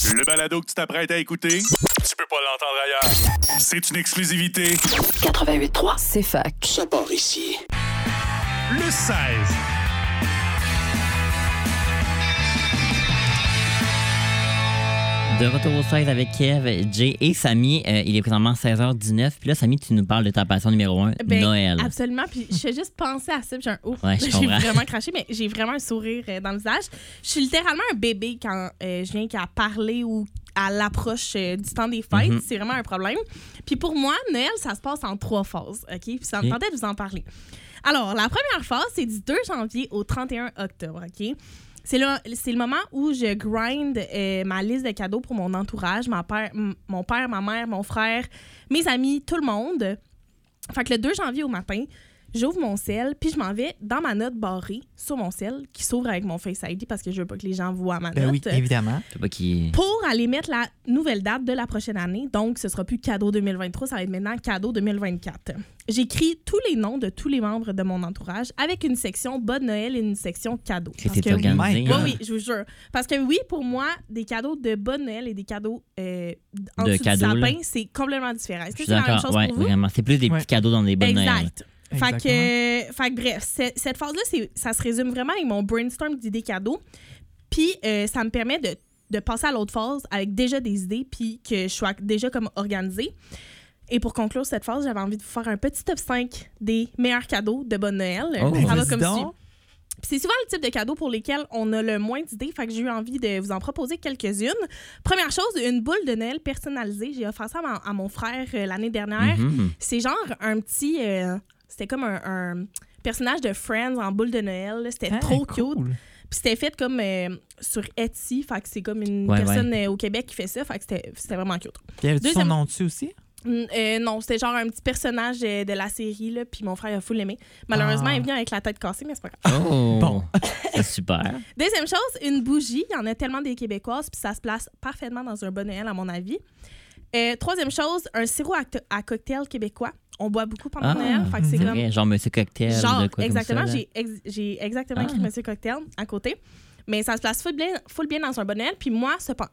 Le balado que tu t'apprêtes à écouter, tu peux pas l'entendre ailleurs. C'est une exclusivité. 88.3, c'est fac. Ça part ici. Le 16. De retour au 16 avec Kev, Jay et Samy. Il est présentement 16h19. Puis là, Samy, tu nous parles de ta passion numéro 1, Noël. Absolument. Puis je fais juste penser à ça. Puis j'ai un ouf. Ouais, je j'ai comprends. vraiment craché, mais j'ai vraiment un sourire dans le visage. Je suis littéralement un bébé quand je viens qu'à parler ou à l'approche du temps des fêtes. Mm-hmm. C'est vraiment un problème. Puis pour moi, Noël, ça se passe en 3 phases. OK? Puis ça me tentait de vous en parler. Alors, la première phase, c'est du 2 janvier au 31 octobre. OK? C'est le moment où je grind ma liste de cadeaux pour mon entourage, mon père, ma mère, mon frère, mes amis, tout le monde. Fait que le 2 janvier au matin, j'ouvre mon cell, puis je m'en vais dans ma note barrée sur mon cell, qui s'ouvre avec mon Face ID parce que je veux pas que les gens voient ma note. Ben oui, évidemment. Je sais pas qui... Pour aller mettre la nouvelle date de la prochaine année. Donc, ce sera plus cadeau 2023, ça va être maintenant cadeau 2024. J'écris tous les noms de tous les membres de mon entourage avec une section Bonne Noël et une section cadeaux. C'est organisé. Oui, je vous jure. Parce que oui, pour moi, des cadeaux de Bonne Noël et des cadeaux en dessous du cadeaux, sapin, là. C'est complètement différent. Est-ce que Je suis c'est la même d'accord. chose Ouais, pour vous? vraiment. C'est plus des petits cadeaux dans des bonnes Noël. Exact. Fait que bref, cette phase-là, ça se résume vraiment avec mon brainstorm d'idées cadeaux. Puis ça me permet de passer à l'autre phase avec déjà des idées puis que je sois déjà comme organisée. Et pour conclure cette phase, j'avais envie de vous faire un petit top 5 des meilleurs cadeaux de Bonne Noël. Oh. Ça va Vas-y comme donc. suit. Puis c'est souvent le type de cadeaux pour lesquels on a le moins d'idées, fait que j'ai eu envie de vous en proposer quelques-unes. Première chose, une boule de Noël personnalisée. J'ai offert ça à mon frère l'année dernière. Mhm. C'est genre un petit... c'était comme un personnage de Friends en boule de Noël. Là. C'était trop cute. Cool. Puis c'était fait comme sur Etsy, fait que c'est comme une Ouais, personne au Québec qui fait ça, fait que c'était vraiment cute. Puis avait-tu son Deuxième- nom dessus aussi? Non, c'était genre un petit personnage de la série, là, puis mon frère a full aimé. Malheureusement, il est venu avec la tête cassée, mais c'est pas grave. Oh! Bon. C'est super. Deuxième chose, une bougie. Il y en a tellement des Québécoises, puis ça se place parfaitement dans un bon Noël, à mon avis. Troisième chose, un sirop à cocktail québécois. On boit beaucoup pendant Noël, fait que c'est comme... vrai. Genre Monsieur Cocktail. Genre, de quoi exactement. Comme ça, là. J'ai exactement écrit Monsieur Cocktail à côté. Mais ça se place full bien dans un bon Noël. Puis moi,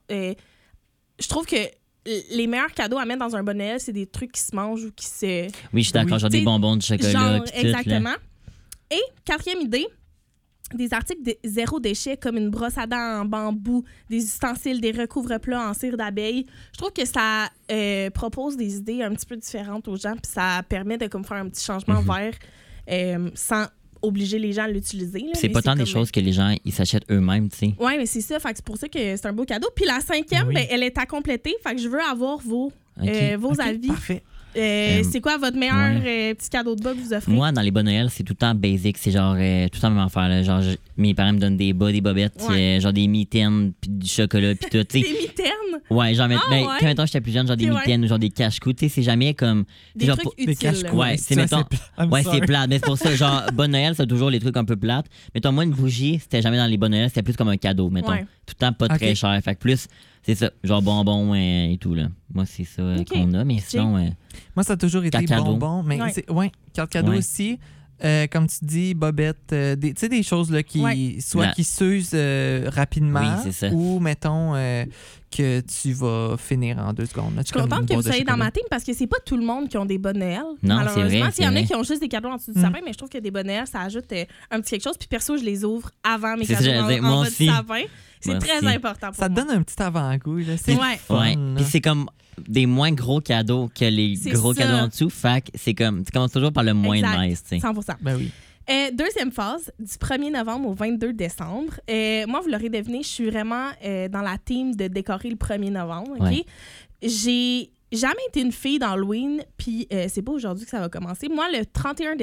je trouve que les meilleurs cadeaux à mettre dans un bon Noël, c'est des trucs qui se mangent ou qui se... Oui, je suis d'accord. Oui. Genre des T'sais, bonbons, du chocolat. Genre, pis tout, là. exactement. Et quatrième idée, des articles de zéro déchet comme une brosse à dents en bambou, des ustensiles, des recouvre-plats en cire d'abeille. Je trouve que ça propose des idées un petit peu différentes aux gens, puis ça permet de comme, faire un petit changement vers sans obliger les gens à l'utiliser. Là, C'est mais pas tant des comme- choses que les gens ils s'achètent eux-mêmes, tu sais. Oui, mais c'est ça. Fait que c'est pour ça que c'est un beau cadeau. Puis la cinquième, Oui. ben, elle est à compléter. Fait que je veux avoir vos Ok. avis. Parfait. C'est quoi votre meilleur petit cadeau de bas que vous offrez? Moi, dans les bas Noël, c'est tout le temps basic. C'est genre tout le temps la même affaire. Là. Genre, mes parents me donnent des bas, des bobettes, Ouais. genre des mitaines, puis du chocolat, puis tout. tu sais. Des mitaines, Ouais, genre, Ah, ben, ouais. quand mettons, j'étais plus jeune, genre des Ok, ouais. mitaines ou genre des cache-cou. Tu sais, c'est jamais comme. des genre, trucs pour- Des utiles. cache-cou. Ouais, c'est mettons. Ouais, c'est plate. Mais c'est pour ça, genre, bonne Noël, c'est toujours les trucs un peu plates. Mettons, moi, une bougie, c'était jamais dans les bonnes Noël, c'était plus comme un cadeau, mettons. Ouais. Tout le temps pas très Ok. cher. Fait que plus, c'est ça, genre bonbons et tout, là. Moi, c'est ça Ok. qu'on a, mais sinon. Moi, ça a toujours été Carte cadeau. bonbon. Mais Ouais. carte cadeau Ouais. aussi. Comme tu dis, bobette, tu sais, des choses là, qui Ouais. soit qui s'usent rapidement Oui, c'est ça. ou, mettons, que tu vas finir en 2 secondes. Je suis contente que vous soyez dans ma team parce que c'est pas tout le monde qui ont des bonnes Noël. Non, malheureusement. c'est vrai, Il y en c'est a vrai. qui ont juste des cadeaux en dessous du sapin, mais je trouve que des bonnes Noël, ça ajoute un petit quelque chose. Puis perso, je les ouvre avant mes C'est ça, cadeaux j'allais dire, en moi bas aussi. du sapin. C'est Moi très aussi. important pour Ça te moi. donne un petit avant-goût. Là. C'est Ouais. fun, Ouais. là. Puis c'est comme des moins gros cadeaux que les C'est gros ça. cadeaux en dessous. Fait que c'est comme. Tu commences toujours par le moins Exact. nice, tu sais. 100%. Ben oui. Deuxième phase, du 1er novembre au 22 décembre. Moi, vous l'aurez deviné, je suis vraiment dans la team de décorer le 1er novembre. OK? Ouais. J'ai jamais été une fille d'Halloween, puis c'est pas aujourd'hui que ça va commencer. Moi, le 31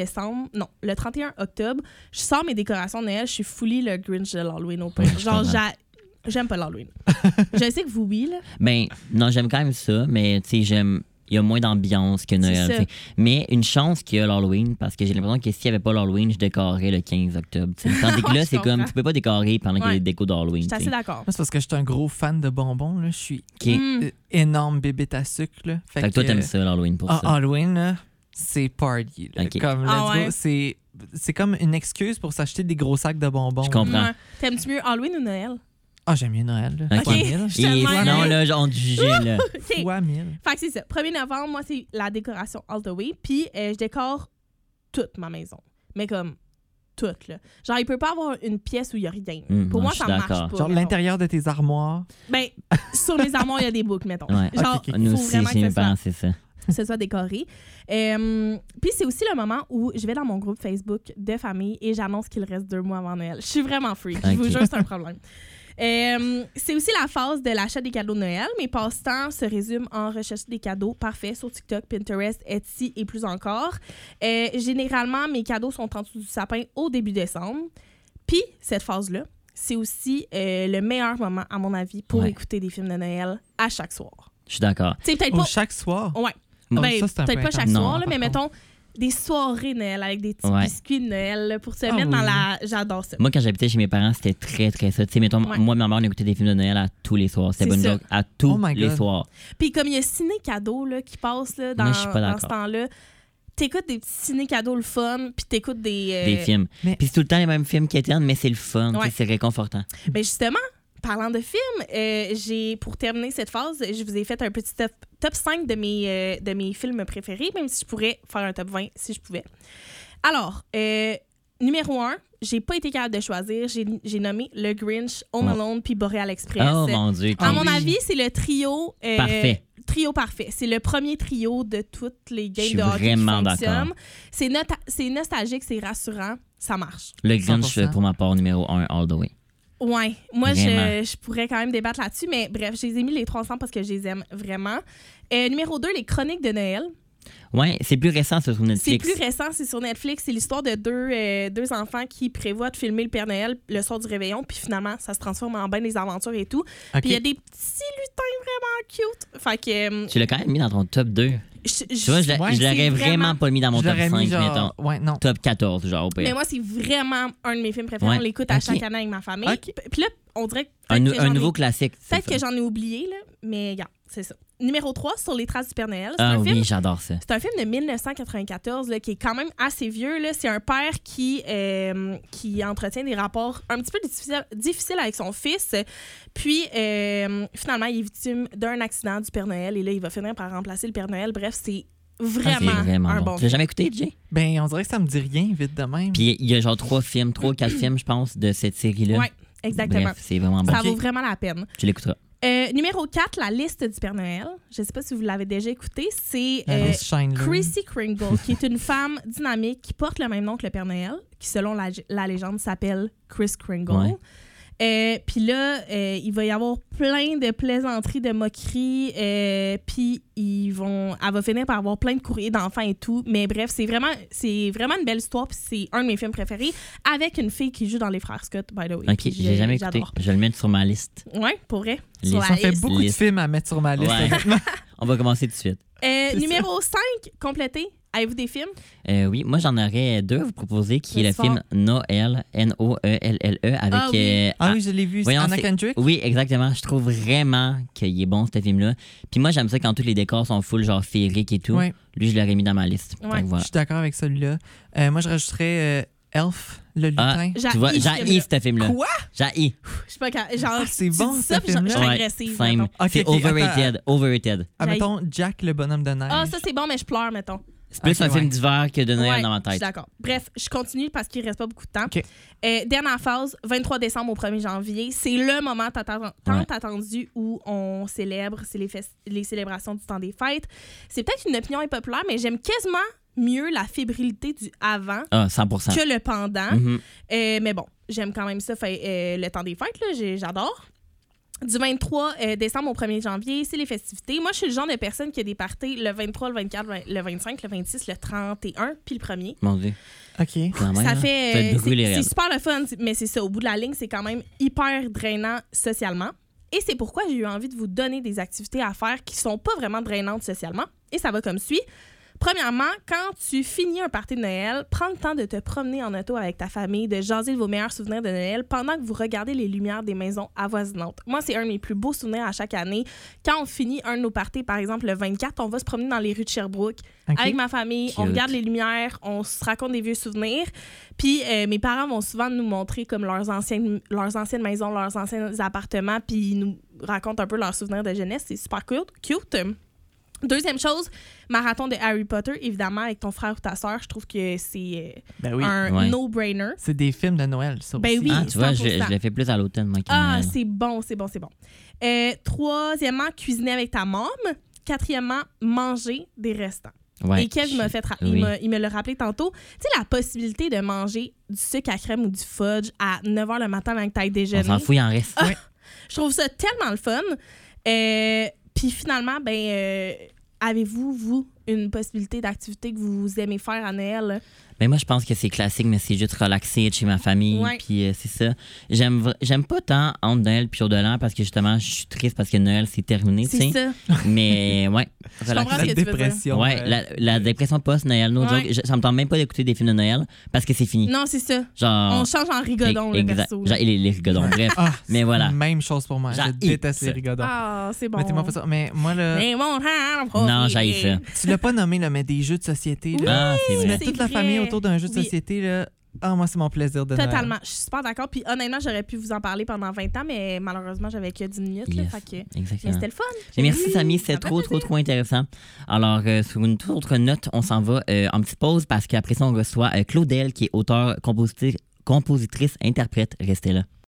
octobre, je sors mes décorations de Noël, je suis fully le Grinch de l'Halloween au pire. je Genre, comprends. j'aime pas l'Halloween. Je sais que vous, oui, là. Ben, non, j'aime quand même ça, mais tu sais, j'aime. Il y a moins d'ambiance que Noël. ça. tu sais. Mais une chance qu'il y a l'Halloween, parce que j'ai l'impression que s'il n'y avait pas l'Halloween, je décorerais le 15 octobre. tu sais. Tandis que là, Je c'est comme, comprends. tu peux pas décorer pendant qu'il y a Ouais. des décos d'Halloween. Je suis tu assez sais. d'accord. Moi, c'est parce que je suis un gros fan de bonbons. Là. Je suis Ok. énorme bébête à sucre. Là. Fait que toi, t'aimes ça, l'Halloween, pour ça. Halloween, là, c'est party. Là. Ok. Comme, Ah let's go, ouais? c'est comme une excuse pour s'acheter des gros sacs de bonbons. Je comprends. Ouais. T'aimes-tu mieux Halloween ou Noël? Ah, j'aime mieux Noël. Là. Ok. Fois 1000. Je Et suis tellement sinon, énervée. là, on te jugeait, là. OK. Fois 1000. Fait que c'est ça. 1er novembre, moi, c'est la décoration all the way. Puis je décore toute ma maison. Mais comme toute, là. Genre, il peut pas avoir une pièce où il y a rien. Pour non, moi, je suis ça marche d'accord. pas. Genre mettons. l'intérieur de tes armoires. Ben, sur mes armoires, il y a des boucles, mettons. Ouais. Genre, Ok, ok. il Nous faut aussi, vraiment chez mes que ça parents, c'est ça. soit décoré. Puis c'est aussi le moment où je vais dans mon groupe Facebook de famille et j'annonce qu'il reste 2 mois avant Noël. Je suis vraiment freak. Je vous Ok. jure, c'est un problème. C'est aussi la phase de l'achat des cadeaux de Noël. Mes passe-temps se résument en recherche des cadeaux parfaits sur TikTok, Pinterest, Etsy et plus encore. Généralement, mes cadeaux sont en dessous du sapin au début décembre. Puis, cette phase-là, c'est aussi le meilleur moment, à mon avis, pour Ouais. écouter des films de Noël à chaque soir. Je suis d'accord. Tu sais, peut-être Oh, pas... chaque soir. Ouais. Oh, Ben, ça, c'est un peut-être peu pas chaque intense. soir, Non, là, mais par mettons des soirées Noël avec des petits Ouais. biscuits de Noël là, pour se Ah mettre dans oui. la... J'adore ça. Moi, quand j'habitais chez mes parents, c'était très, très ça. Tu sais, mettons, Ouais. moi et ma mère, on écoutait des films de Noël à tous les soirs. C'était C'est bonne ça. joke à tous Oh my les God. soirs. Puis comme il y a ciné-cadeaux là, qui passent là, dans, Moi, je suis pas dans d'accord. ce temps-là, t'écoutes des petits ciné-cadeaux le fun, puis t'écoutes des... Des films. Mais- Puis c'est tout le temps les mêmes films qui éternent, mais c'est le fun. Ouais. Tu sais, c'est réconfortant. Ben justement, parlant de films, j'ai pour terminer cette phase, je vous ai fait un petit top 5 de mes films préférés, même si je pourrais faire un top 20 si je pouvais. Alors, numéro 1, j'ai pas été capable de choisir. J'ai nommé Le Grinch, Home Oh. Alone puis Boreal Express. Oh mon Dieu. À Ah mon oui. avis, c'est le trio... Parfait. Trio parfait. C'est le premier trio de toutes les Je games suis de hockey qui vraiment fonctionnent. d'accord. C'est nostalgique, c'est rassurant. Ça marche. Le Grinch, 100%. pour ma part, numéro 1, all the way. Ouais, moi Vraiment. je pourrais quand même débattre là-dessus, mais bref, je les ai mis les 3 ensemble parce que je les aime vraiment. Numéro 2, les Chroniques de Noël. Ouais, c'est plus récent ça, sur C'est Netflix. plus récent, c'est sur Netflix. C'est l'histoire de deux enfants qui prévoient de filmer le Père Noël le soir du réveillon, puis finalement, ça se transforme en ben des aventures et tout. Ok. Puis il y a des petits lutins vraiment cute. Fait que... Tu l'as quand même mis dans ton top 2. Tu vois, je Ouais, l'aurais c'est vraiment pas mis dans mon Je top l'aurais 5, mis mettons. genre... Ouais, non. Top 14, genre, au pire. Mais moi, c'est vraiment un de mes films préférés. Ouais. On l'écoute à Ok. chaque année avec ma famille. Ok. Puis là, on dirait que Un, peut-être que un j'en ai- nouveau classique. c'est peut-être le que fun. j'en ai oublié, là, mais regarde, c'est ça. Numéro 3, Sur les traces du Père Noël. C'est Ah un film oui, j'adore ça. C'est un film de 1994 là, qui est quand même assez vieux. Là. C'est un père qui entretient des rapports un petit peu difficiles avec son fils. Puis, finalement, il est victime d'un accident du Père Noël et là, il va finir par remplacer le Père Noël. Bref, c'est vraiment, C'est vraiment un bon. bon Tu l'as film. jamais écouté, Jay? Ben, on dirait que ça me dit rien vite de même. Puis il y a genre 3 ou 4 films, je pense, de cette série-là. Oui, exactement. Bref, c'est vraiment bon. Ça Ok. vaut vraiment la peine. Tu l'écouteras. Numéro 4, La liste du Père Noël. Je ne sais pas si vous l'avez déjà écouté. C'est La liste Shine, là. Chrissy Kringle, qui est une femme dynamique qui porte le même nom que le Père Noël, qui, selon la légende, s'appelle Chris Kringle. Ouais. Puis là, il va y avoir plein de plaisanteries, de moqueries. Puis elle va finir par avoir plein de courriers d'enfants et tout. Mais bref, c'est vraiment une belle histoire. Puis c'est un de mes films préférés. Avec une fille qui joue dans Les Frères Scott, by the way. Ok, Puis j'ai jamais écouté. j'adore. Je vais le mettre sur ma liste. Ouais, pour vrai. Les- Sur la Ça fait liste. beaucoup de Liste. films à mettre sur ma liste, Ouais. honnêtement. On va commencer tout de suite. Numéro 5, complété. Avez-vous des films? Oui, moi j'en aurais 2 à vous proposer, qui est le Laisse film Noël, Noelle, avec... Ah oui. Ah oui, je l'ai vu. C'est Voyons, Anna c'est- Kendrick. Oui, exactement. Je trouve vraiment qu'il est bon, ce film-là. Puis moi, j'aime ça quand tous les décors sont full, genre féeriques et tout. Ouais. Lui, je l'aurais mis dans ma liste. Ouais. Donc, Je voilà. suis d'accord avec celui-là. Moi, je rajouterais Elf, le Ah. lutin. Tu vois, J'haïs ce j'ai film-là. ce film-là. Quoi? J'ai. Je sais pas quand. Genre, Ah, c'est tu bon, dis ce ça, puis je film-là. suis Ouais, agressive. same. mettons. Ok, C'est ok, overrated. Overrated. Ah, J'haïs. mettons Jack, le bonhomme de neige. Ah, ça, c'est bon, mais je pleure, mettons. C'est plus Ok, un film ouais. d'hiver que de Noël Ouais, dans ma je suis tête. d'accord. Bref, je continue parce qu'il reste pas beaucoup de temps. OK. Dernière phase, 23 décembre au 1er janvier. C'est le moment tant attendu où on célèbre. C'est les célébrations du temps des fêtes. C'est peut-être une opinion impopulaire, mais j'aime quasiment mieux la fébrilité du avant Ah, 100%. que le pendant. Mhm. Mais bon, j'aime quand même ça, le temps des fêtes, là, j'adore. Du 23 décembre au 1er janvier, c'est les festivités. Moi, je suis le genre de personne qui a des parties le 23, le 24, le 25, le 26, le 31, puis le 1er. Mon Dieu. OK. Quand même, Ça hein. fait. Ça te brûle les c'est rêves. super le fun, mais c'est ça. Au bout de la ligne, c'est quand même hyper drainant socialement. Et c'est pourquoi j'ai eu envie de vous donner des activités à faire qui sont pas vraiment drainantes socialement. Et ça va comme suit. Premièrement, quand tu finis un party de Noël, prends le temps de te promener en auto avec ta famille, de jaser de vos meilleurs souvenirs de Noël pendant que vous regardez les lumières des maisons avoisinantes. Moi, c'est un de mes plus beaux souvenirs à chaque année. Quand on finit un de nos parties, par exemple le 24, on va se promener dans les rues de Sherbrooke avec ma famille. Cute. On regarde les lumières, on se raconte des vieux souvenirs. Puis mes parents vont souvent nous montrer comme leurs anciennes maisons, leurs anciens appartements, puis ils nous racontent un peu leurs souvenirs de jeunesse. C'est super cute. Deuxième chose, marathon de Harry Potter, évidemment, avec ton frère ou ta soeur. Je trouve que c'est un no-brainer. C'est des films de Noël, ça Ben aussi. oui. Ah, tu vois, je 100%. l'ai fait plus à l'automne, moi. C'est bon. Troisièmement, cuisiner avec ta môme. Quatrièmement, manger des restants. Ouais. Et Kev m'a fait il me l'a rappelé tantôt. Tu sais, la possibilité de manger du sucre à crème ou du fudge à 9h le matin avec ta déjeuner. On s'en fout, il en reste. Je trouve ça tellement le fun. Puis finalement, avez-vous, vous, une possibilité d'activité que vous aimez faire à Noël? Ben moi, je pense que c'est classique, mais c'est juste relaxer, être chez ma famille, Ouais. puis c'est ça. J'aime pas tant entre Noël puis jour de l'an parce que justement, je suis triste parce que Noël, c'est terminé, tu C'est sais. ça. Mais ouais, comprends La ce que tu veux dire. dépression. Ouais, la dépression post-Noël, no Ouais. joke. Ça me tente même pas d'écouter des films de Noël parce que c'est fini. Non, c'est ça. Genre, On change en rigodon, le exact. perso. Genre, les rigodons, bref. Ah, Mais voilà. Même chose pour moi. Je J'haïs déteste les ça. rigodons. Ah, c'est bon. Mettez-moi pas ça. Mais moi, là, Mais bon, Non, j'haïs ça. tu l'as pas nommé, là, mais des jeux de société. Là. Ah, c'est Tu vrai. mets c'est toute la vrai. famille autour d'un jeu de Oui. société. Là. Ah, moi, c'est mon plaisir de Noël. Totalement. Je suis super d'accord. Puis honnêtement, j'aurais pu vous en parler pendant 20 ans, mais malheureusement, j'avais que 10 minutes. Là, Yes. fait que... Mais Exactement. c'était le fun. Et merci Samy, Ça c'est fait trop plaisir. intéressant. Alors, sur une toute autre note, on s'en va en petite pause parce qu'après ça, on reçoit Claudel qui est auteur, compositrice, interprète. Restez là.